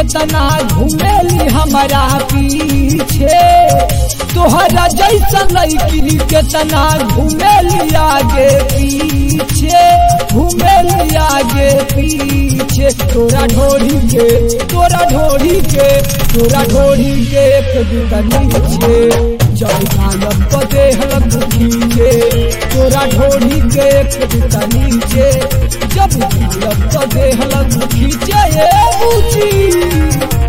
केतना घूमेली हमारा पीछे, तोहरा जैसा लड़की केतना घूमेली आगे पीछे, घूमेली आगे पीछे। तोरा ढोरी के एक बिता नीचे, जब गायब तो देहलक खींचे। तोरा ढोरी के एक बिता नीचे, जब गायब तो देहलक खींचे। ये बूची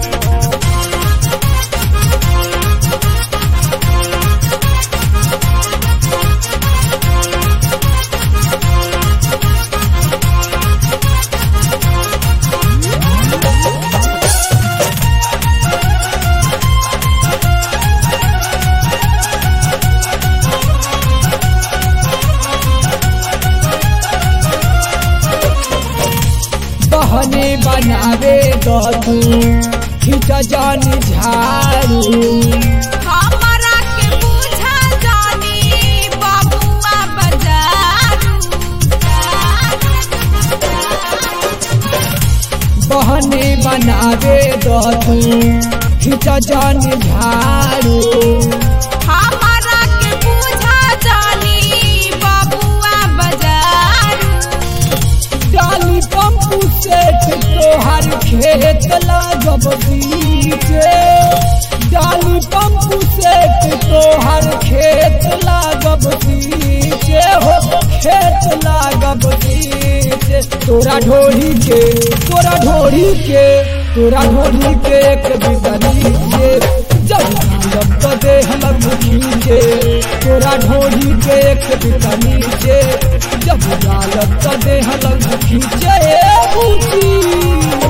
बहने बनावे दू खींचा जानी झाड़ू, हमारा के पूछा जानी बबुआ बजारू। बहने बनावे दू खींचा जानी झाड़ू, हमारा के पूछा जानी बबुआ बजारू। डाली पंपू सेठ तोहर खेत लागब बीचे, डाली पंपू सेठ तोहर खेत लागब बीचे हो, खेत लागब बीचे। तोरा ढोरी के एक बिदनी के, जब तो देहलक खींचे। तोरा ढोरी के एक बिदनी के, जब गायब तो देहलक खींचे। ऊँची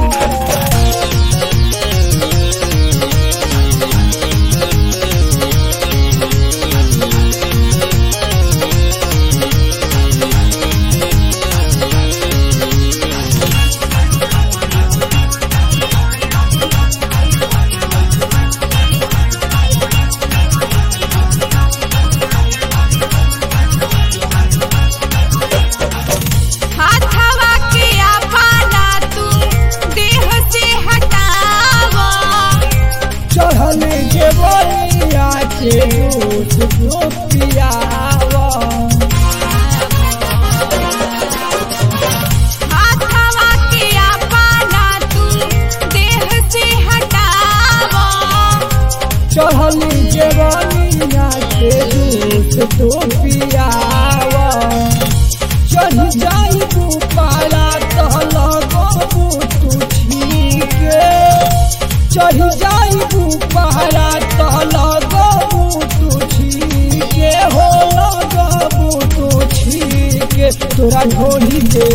चढ़ली जवानिया के दूध तो पियावा, चढ़ जाई पारा तो लगबू तू ठीके, चढ़ जाई पारा तो लगबू तू ठीके हो, लगबू तू ठीके। तोरा ढोरी के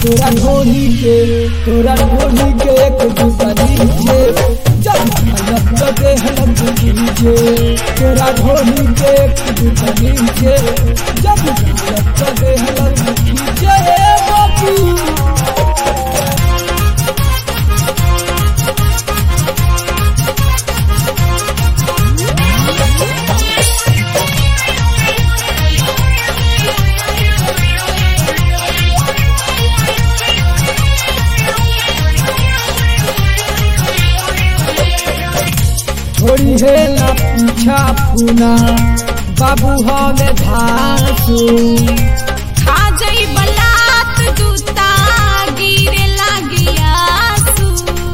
एक बिदनी के, जब गायब देहलक खींचे। तोरा ढोरी के एक बिदनी के, जब गायब देहलक खींचे। बापू थोड़ी है ना पूछा पुना, बाबू हमें धासू। खा जाई बलात जूता गिरे लागी आंसू।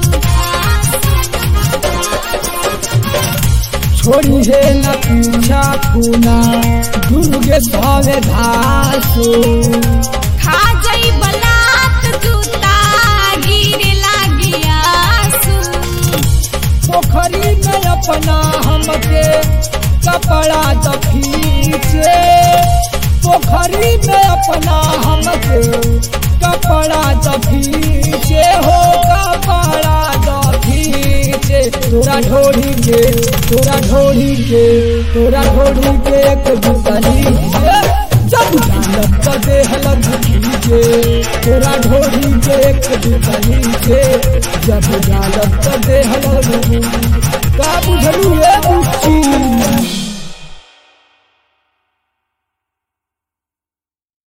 छोड़ी है ना पूछा पुना, दुर्गे हमें धासू। खा जाई बलात जूता गिरे लागी आंसू। पोखरी में अपना हमके कपड़ा दफीचे, पोखरी में अपना हमके कपड़ा दफीचे हो, कपड़ा दफीचे। तोरा ढोरी के एक बिदनी के, जब गायब तो देहलक खींचे। तोरा ढोरी के एक बिदनी के, जब गायब तो देहलक। का बुझलू ये बुच्ची।